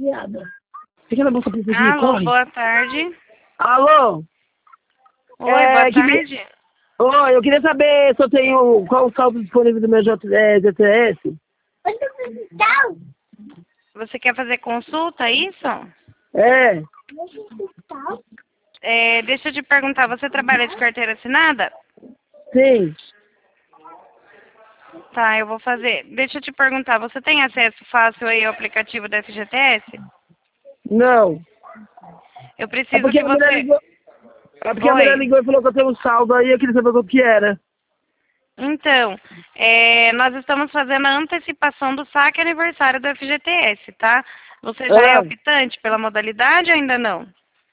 Fica na bolsa pra você. Alô, Corre. boa tarde. Alô? Oi, boa que tarde. Oi, eu queria saber se eu tenho... Qual o saldo disponível do meu GTS? Você quer fazer consulta, é isso? É. Deixa eu te perguntar, você trabalha de carteira assinada? Sim. Tá, eu vou fazer. Deixa eu te perguntar, você tem acesso fácil aí ao aplicativo da FGTS? Não. Eu É preciso porque que a mulher você... ligou... É porque a mulher Oi. ligou e falou que eu tenho um saldo aí, eu queria saber o que era. Então, nós estamos fazendo a antecipação do saque aniversário do FGTS, tá? Você já é Ah, optante pela modalidade ou ainda não?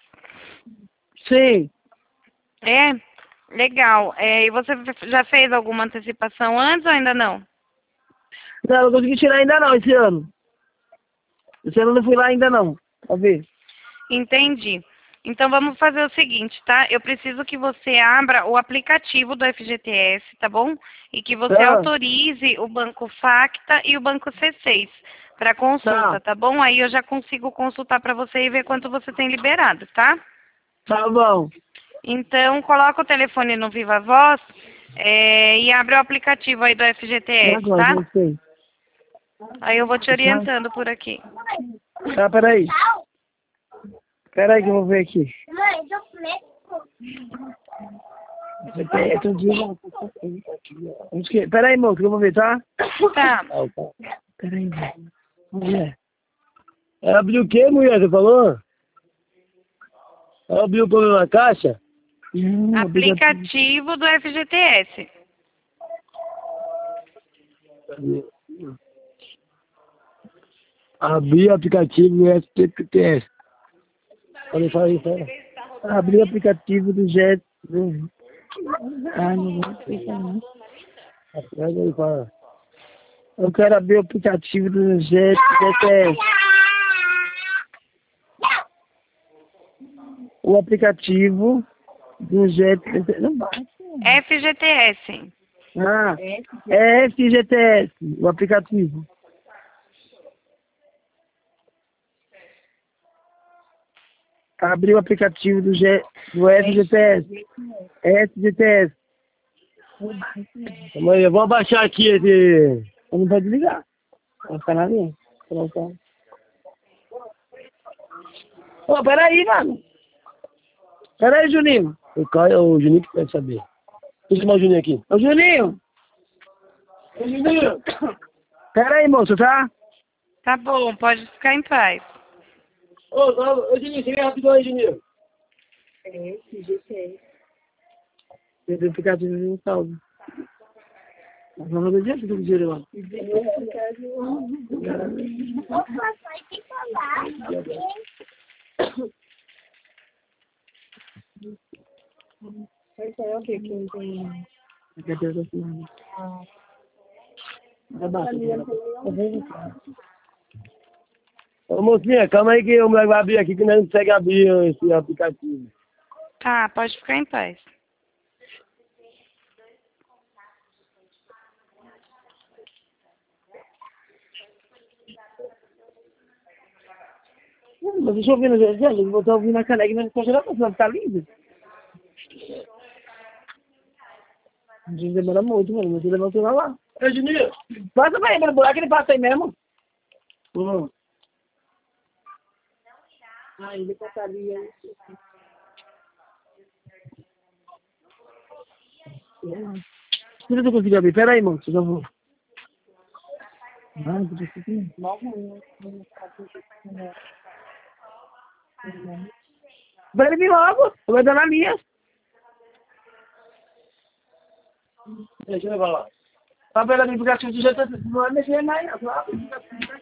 sim. É? Legal. E você já fez alguma antecipação antes ou ainda não? Não, não consegui tirar ainda não, esse ano. Esse ano eu não fui lá ainda não. Pra ver. Entendi. Então vamos fazer o seguinte, tá? Eu preciso que você abra o aplicativo do FGTS, tá bom? E que você Ah, autorize o Banco Facta e o Banco C6 para consulta, tá. tá bom? Aí eu já consigo consultar para você e ver quanto você tem liberado, tá? Tá bom. Então coloca o telefone no Viva Voz e abre o aplicativo aí do E FGTS, agora, tá? não sei. Aí eu vou te orientando por aqui. Tá, peraí. Peraí que eu vou ver aqui. Peraí, moço, que eu vou ver, tá? Tá. Peraí, mulher. Abriu o quê, mulher? Você falou? Abriu o problema na caixa? Aplicativo do FGTS. Abrir o aplicativo do SPTS. Quando eu falo isso, abrir o aplicativo do JET. Ai, não vou explicar, não. Pega aí, fala. Eu quero abrir o aplicativo do GTS. O aplicativo do GTS. Não bate. FGTS. Ah, é FGTS, o aplicativo. Abrir o aplicativo do FGTS. FGTS. Mãe, eu vou abaixar aqui esse... Eu não pode ligar. Vai ficar na linha. Ô, peraí, mano. Peraí, Juninho. O Juninho que quer saber. Deixa eu chamar o Juninho aqui. Ô, Juninho. Ô, Juninho. Peraí, moço, tá? Tá bom, pode ficar em paz. Ô, Juninho, chega rapidão aí, Juninho. Tem o aplicativo de um salve. Vamos ver diante do dinheiro lá. Esse é o que tem? Cadê o assinado? Ô, mocinha, calma aí que o moleque vai abrir aqui que nós não consegue abrir esse aplicativo. Tá, pode ficar em paz. Mas deixa eu ouvir, eu vou estar ouvindo a caneca, mas não gerar pra ficar lindo. A gente demora muito, mano, mas você levou o celular lá. Ô, Juninho, passa pra ele, no buraco ele passa aí mesmo. Ah, ele passaria isso. Deixa eu conseguir abrir, pera aí, moço, eu vou. Ah, deixa eu conseguir. Vai ele vir logo, eu vou dar na linha. Deixa eu levar lá. Tá vendo ali, porque a já não vai mexer mais, não.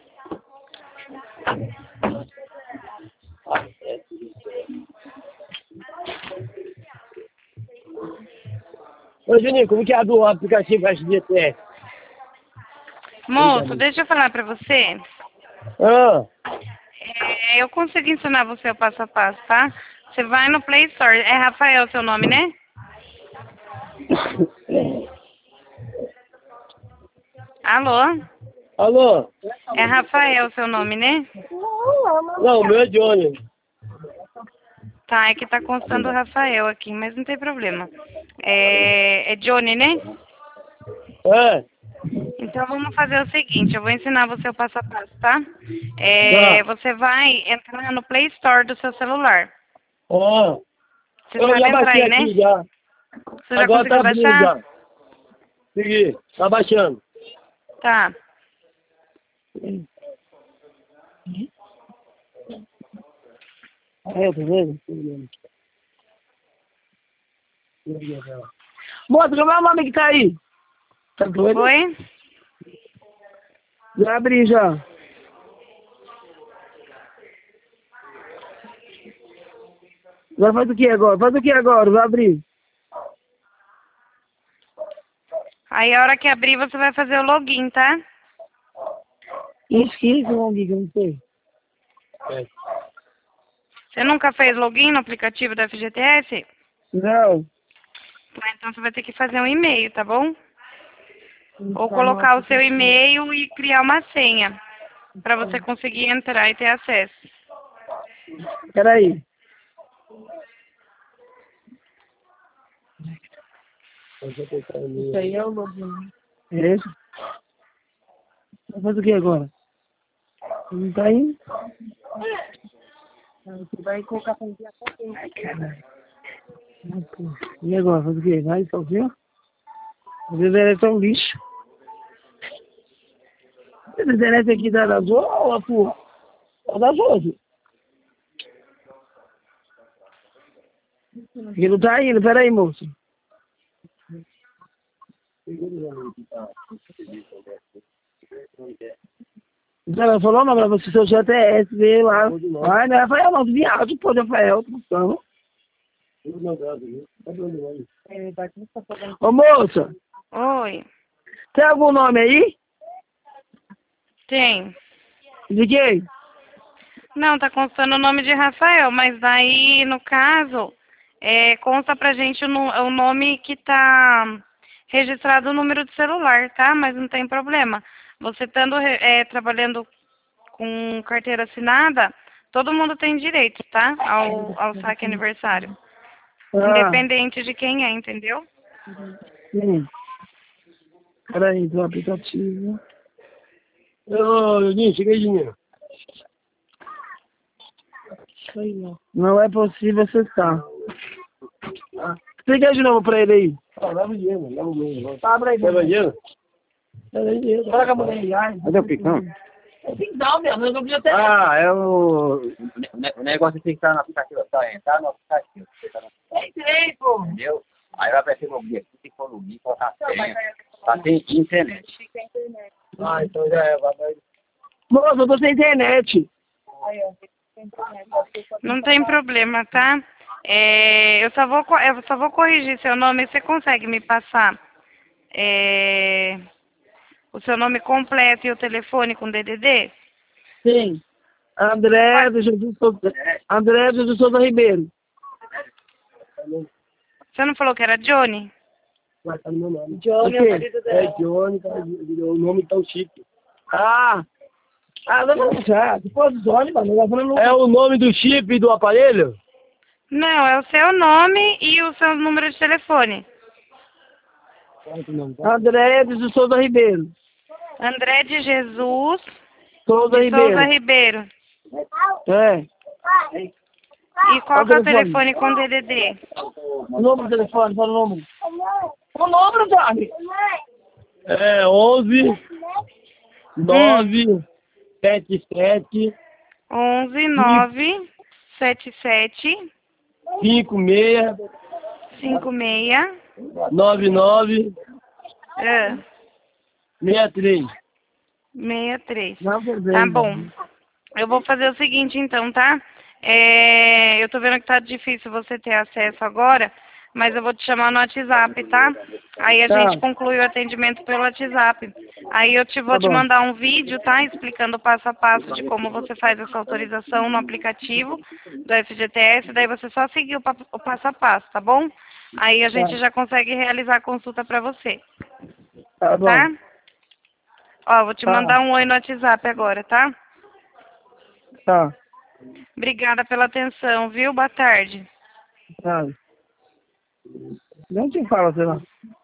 Ô, Juninho, como que abre o aplicativo FGTS? Moço, deixa eu falar pra você. Ah, Eu consigo ensinar você o passo a passo, tá? Você vai no Play Store. É Rafael seu nome, né? Alô? Alô? É Rafael seu nome, né? Não, o meu é Johnny. Tá, é que tá constando Rafael aqui, mas não tem problema. É Johnny, né? É? Então vamos fazer o seguinte, eu vou ensinar você o passo a passo, tá? Tá. Você vai entrar no Play Store do seu celular. Ó, Você eu sabe já entrar baixei aí, né? aqui já. Você já Agora tá conseguiu abrindo baixar? já. Segui, tá baixando. Tá. É, tá vendo? Moça, como é o nome que tá aí? Tá doido? Oi? Já abri já. Vai fazer o que agora? Faz o que agora? Vai abrir. Aí a hora que abrir você vai fazer o login, tá? Inscrito, não, amiga, não sei. Você nunca fez login no aplicativo da FGTS? Não. Então você vai ter que fazer um e-mail, tá bom? Ou colocar o seu e-mail e criar uma senha para você conseguir entrar e ter acesso. Peraí. Isso aí é o login. É isso? Vai fazer o que agora? Não tá indo? Você vai colocar pra enviar a conta. Ai, caralho. E agora, faz o quê? Vai sozinho? Às vezes ela é tão lixo. Essa internet aqui da Azul ou a tua? A da Azul. Porque não tá indo, peraí, moço. Ela falou, não, pra você, seu GTS, vê lá. Ai, não é Rafael, não, viagem, pô, de Rafael, tô. Ô, moça, Oi. tem algum nome aí? Tem. De quem? Não, tá constando o nome de Rafael, mas daí, no caso, consta pra gente o nome que tá registrado o número de celular, tá? Mas não tem problema. Você estando trabalhando com carteira assinada, todo mundo tem direito, tá? Ao saque aniversário. Ah, Independente de quem é, entendeu? sim. Peraí, do aplicativo. Ô, Juninho, chega aí, Juninho. Não é possível acessar. Explica de novo pra ele aí. Leva o dinheiro, leva o dinheiro. Abre aí. Leva o dinheiro? Fala com a mulher aí. Cadê o picão? Tem que dar, meu. Eu não podia ter. Ah, é o negócio tem que estar no aplicativo, tá? Entrar no aplicativo. Entrei, pô. Entendeu? Aí vai aparecer no guia, se for no guia, colocar a senha. Tá sem internet. Ah, então já é, vai. Moça, eu tô sem internet. Não tem problema, tá? Eu só vou corrigir seu nome. Você consegue me passar o seu nome completo e o telefone com DDD? Sim. André de Jesus Souza Ribeiro. Você não falou que era Johnny? Vai estar no meu nome. Johnny é o marido dela. É Johnny, tá, o nome tão chique. Ah, não já. Depois do Johnny, mano. Nós vamos É o nome do chip do aparelho? Não, é o seu nome e o seu número de telefone. André de Jesus Souza Ribeiro. André de Jesus Souza de Ribeiro. Souza Ribeiro. É. E qual que é o telefone com DDD? O número do telefone, fala o número. O número, Johnny. É 11 9 77 11 9 77 56 56 99 63. 63. Não, tudo Tá bem. bom. Eu vou fazer o seguinte então, tá? Eu tô vendo que tá difícil você ter acesso agora, mas eu vou te chamar no WhatsApp, tá? Aí a Tá. gente conclui o atendimento pelo WhatsApp. Aí eu vou Tá te bom. mandar um vídeo, tá? Explicando passo a passo de como você faz essa autorização no aplicativo do FGTS, daí você só seguir o passo a passo, tá bom? Aí a gente já consegue realizar a consulta pra você, Tá bom. tá? Ó, vou te Tá. mandar um oi no WhatsApp agora, tá? Tá. Obrigada pela atenção, viu? Boa tarde. Tá. Não te fala, sei lá.